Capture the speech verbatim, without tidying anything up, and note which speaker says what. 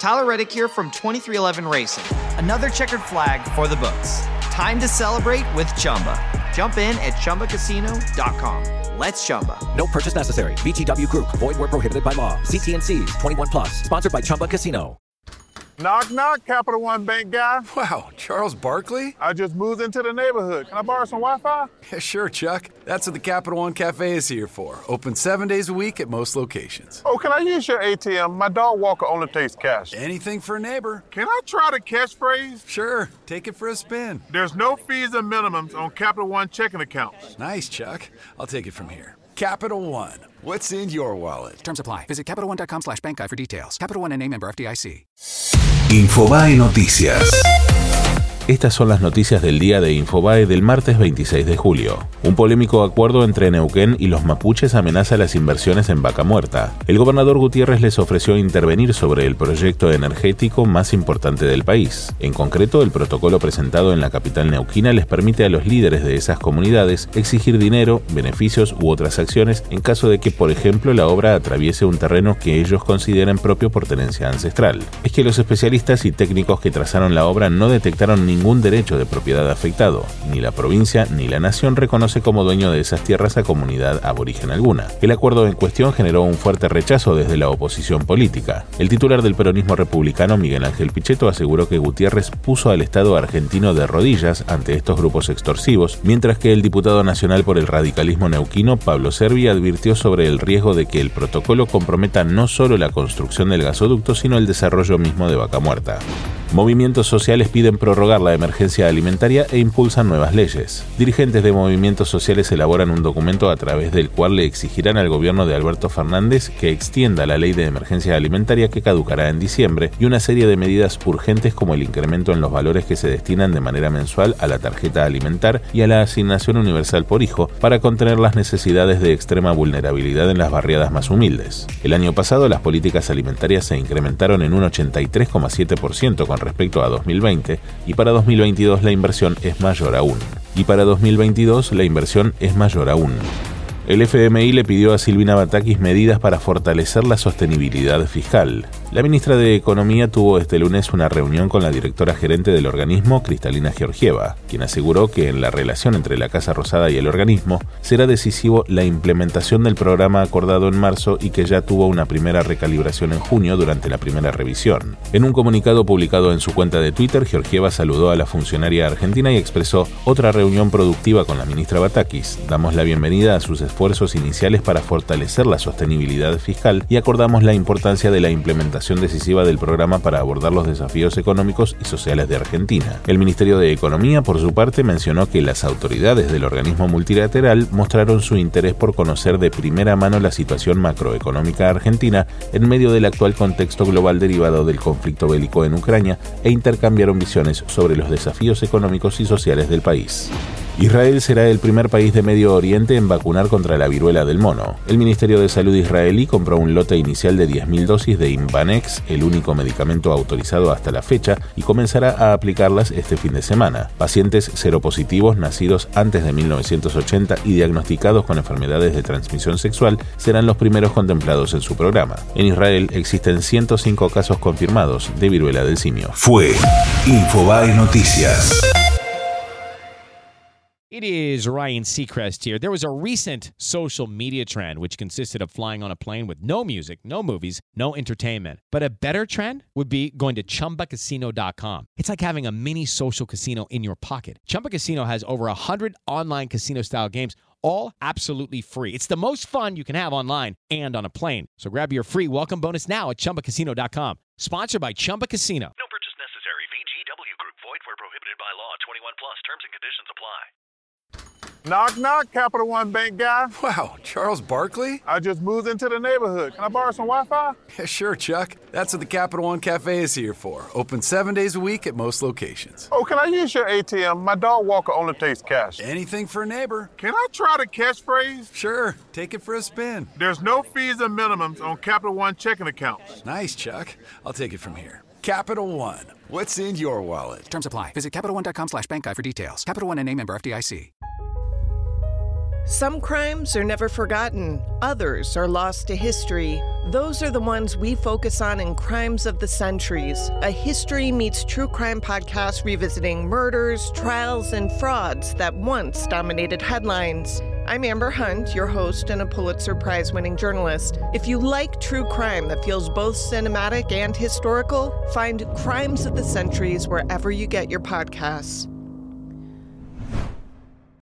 Speaker 1: Tyler Reddick here from twenty-three eleven Racing. Another checkered flag for the books. Time to celebrate with Chumba. Jump in at Chumba Casino dot com. Let's Chumba.
Speaker 2: No purchase necessary. V G W Group. Void where prohibited by law. See T and C's. twenty-one plus. Sponsored by Chumba Casino.
Speaker 3: Knock, knock, Capital One Bank guy.
Speaker 4: Wow, Charles Barkley?
Speaker 3: I just moved into the neighborhood. Can I borrow some Wi-Fi?
Speaker 4: Yeah, sure, Chuck. That's what the Capital One Cafe is here for. Open seven days a week at most locations.
Speaker 3: Oh, can I use your A T M? My dog Walker only takes cash.
Speaker 4: Anything for a neighbor.
Speaker 3: Can I try the catchphrase?
Speaker 4: Sure, take it for a spin.
Speaker 3: There's no fees and minimums on Capital One checking accounts.
Speaker 4: Nice, Chuck. I'll take it from here. Capital One. What's in your wallet?
Speaker 5: Terms apply. Visit CapitalOne.com slash bank guide for details. Capital One N A member F D I C.
Speaker 6: Infobae Noticias.
Speaker 7: Estas son las noticias del día de Infobae del martes veintiséis de julio. Un polémico acuerdo entre Neuquén y los mapuches amenaza las inversiones en Vaca Muerta. El gobernador Gutiérrez les ofreció intervenir sobre el proyecto energético más importante del país. En concreto, el protocolo presentado en la capital neuquina les permite a los líderes de esas comunidades exigir dinero, beneficios u otras acciones en caso de que, por ejemplo, la obra atraviese un terreno que ellos consideren propio por tenencia ancestral. Es que los especialistas y técnicos que trazaron la obra no detectaron ningún derecho de propiedad afectado. Ni la provincia ni la nación reconoce como dueño de esas tierras a comunidad aborigen alguna. El acuerdo en cuestión generó un fuerte rechazo desde la oposición política. El titular del peronismo republicano, Miguel Ángel Pichetto, aseguró que Gutiérrez puso al Estado argentino de rodillas ante estos grupos extorsivos, mientras que el diputado nacional por el radicalismo neuquino, Pablo Servi, advirtió sobre el riesgo de que el protocolo comprometa no solo la construcción del gasoducto, sino el desarrollo mismo de Vaca Muerta. Movimientos sociales piden prorrogar la emergencia alimentaria e impulsan nuevas leyes. Dirigentes de movimientos sociales elaboran un documento a través del cual le exigirán al gobierno de Alberto Fernández que extienda la ley de emergencia alimentaria que caducará en diciembre y una serie de medidas urgentes como el incremento en los valores que se destinan de manera mensual a la tarjeta alimentar y a la asignación universal por hijo para contener las necesidades de extrema vulnerabilidad en las barriadas más humildes. El año pasado las políticas alimentarias se incrementaron en un ochenta y tres coma siete por ciento con respecto a dos mil veinte y para dos mil veintidós la inversión es mayor aún. Y para dos mil veintidós la inversión es mayor aún. El F M I le pidió a Silvina Batakis medidas para fortalecer la sostenibilidad fiscal. La ministra de Economía tuvo este lunes una reunión con la directora gerente del organismo, Cristalina Georgieva, quien aseguró que en la relación entre la Casa Rosada y el organismo será decisivo la implementación del programa acordado en marzo y que ya tuvo una primera recalibración en junio durante la primera revisión. En un comunicado publicado en su cuenta de Twitter, Georgieva saludó a la funcionaria argentina y expresó otra reunión productiva con la ministra Batakis. Damos la bienvenida a sus esfuerzos iniciales para fortalecer la sostenibilidad fiscal y acordamos la importancia de la implementación decisiva del programa para abordar los desafíos económicos y sociales de Argentina. El Ministerio de Economía, por su parte, mencionó que las autoridades del organismo multilateral mostraron su interés por conocer de primera mano la situación macroeconómica argentina en medio del actual contexto global derivado del conflicto bélico en Ucrania e intercambiaron visiones sobre los desafíos económicos y sociales del país. Israel será el primer país de Medio Oriente en vacunar contra la viruela del mono. El Ministerio de Salud israelí compró un lote inicial de diez mil dosis de Imvanex, el único medicamento autorizado hasta la fecha, y comenzará a aplicarlas este fin de semana. Pacientes seropositivos nacidos antes de mil novecientos ochenta y diagnosticados con enfermedades de transmisión sexual serán los primeros contemplados en su programa. En Israel existen ciento cinco casos confirmados de viruela del simio.
Speaker 6: Fue Infobae Noticias.
Speaker 8: It is Ryan Seacrest here. There was a recent social media trend which consisted of flying on a plane with no music, no movies, no entertainment. But a better trend would be going to Chumba Casino dot com. It's like having a mini social casino in your pocket. Chumba Casino has over one hundred online casino-style games, all absolutely free. It's the most fun you can have online and on a plane. So grab your free welcome bonus now at Chumba Casino dot com. Sponsored by Chumba Casino.
Speaker 9: No purchase necessary. V G W Group. Void where prohibited by law. twenty-one plus. Terms and conditions apply.
Speaker 3: Knock, knock, Capital One Bank guy.
Speaker 4: Wow, Charles Barkley?
Speaker 3: I just moved into the neighborhood. Can I borrow some Wi-Fi?
Speaker 4: Yeah, sure, Chuck. That's what the Capital One Cafe is here for. Open seven days a week at most locations.
Speaker 3: Oh, can I use your A T M? My dog Walker only takes cash.
Speaker 4: Anything for a neighbor.
Speaker 3: Can I try the catchphrase?
Speaker 4: Sure, take it for a spin.
Speaker 3: There's no fees and minimums on Capital One checking accounts.
Speaker 4: Nice, Chuck. I'll take it from here. Capital One. What's in your wallet?
Speaker 5: Terms apply. Visit CapitalOne.com slash bank guide for details. Capital One N A member F D I C.
Speaker 10: Some crimes are never forgotten, others are lost to history. Those are the ones we focus on in Crimes of the Centuries, a history meets true crime podcast revisiting murders, trials, and frauds that once dominated headlines. I'm Amber Hunt, your host and a Pulitzer Prize-winning journalist. If you like true crime that feels both cinematic and historical, find Crimes of the Centuries wherever you get your podcasts.